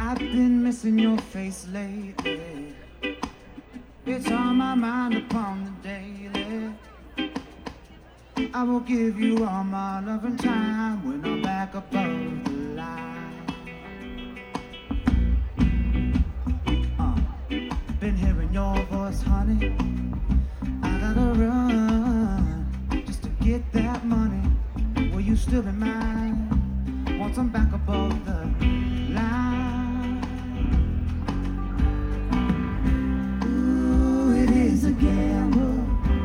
I've been missing your face lately. It's on my mind upon the daily. I will give you all my love and time when I'm back above the line. Been hearing your voice, honey. I gotta run just to get that money. Will you still be mine once I'm back above the line? Ooh, it is a gamble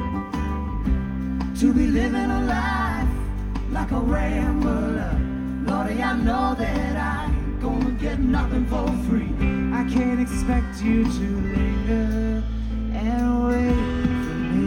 to be living a life like a rambler. Lordy, I know that I ain't gonna get nothing for free. I can't expect you to linger and wait for me.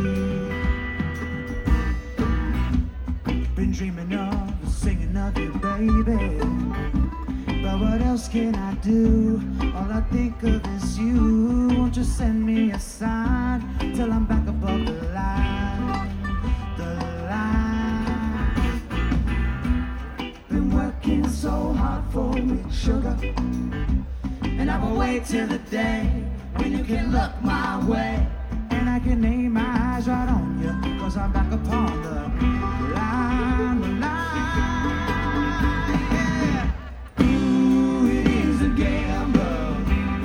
Been dreaming of, singing of you, baby. But what else can I do? All I think of is you. Won't you send me a sign till I'm back above the line? The line. Been working so hard for it, sugar. And I will wait till the day when you can look my way. And I can lay my eyes right on you, 'cause I'm back upon the line, the line, yeah. Ooh, it is a gamble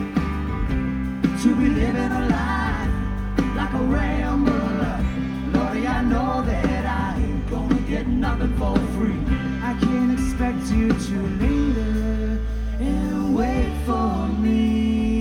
to be living a life like a rambler. Lordy, I know that I ain't gonna get nothing for free. I can't expect you to linger and wait for me.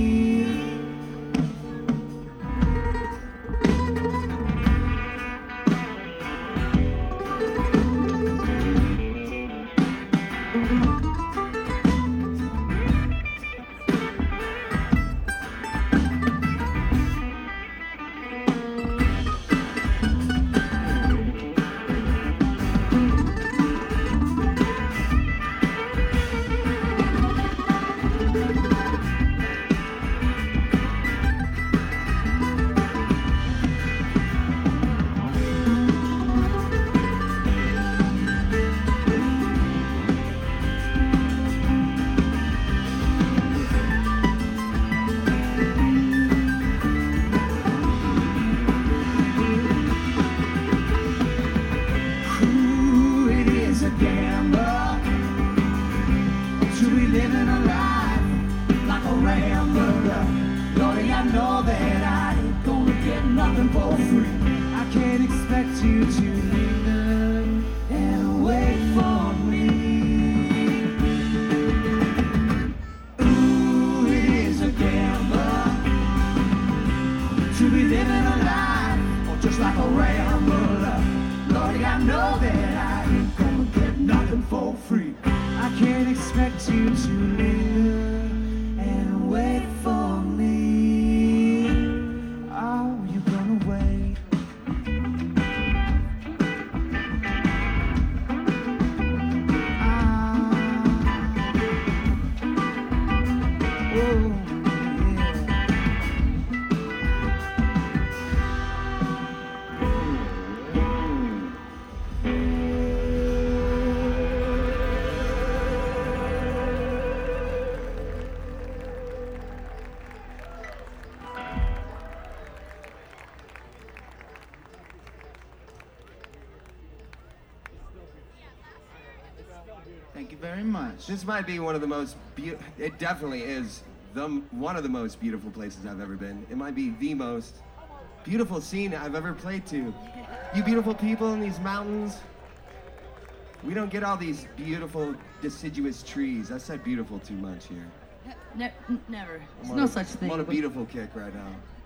Thank you very much. This might be one of the most it definitely is one of the most beautiful places I've ever been. It might be the most beautiful scene I've ever played to. You beautiful people in these mountains. We don't get all these beautiful deciduous trees. I said beautiful too much here. Never. There's no such thing. I'm on a beautiful kick right now.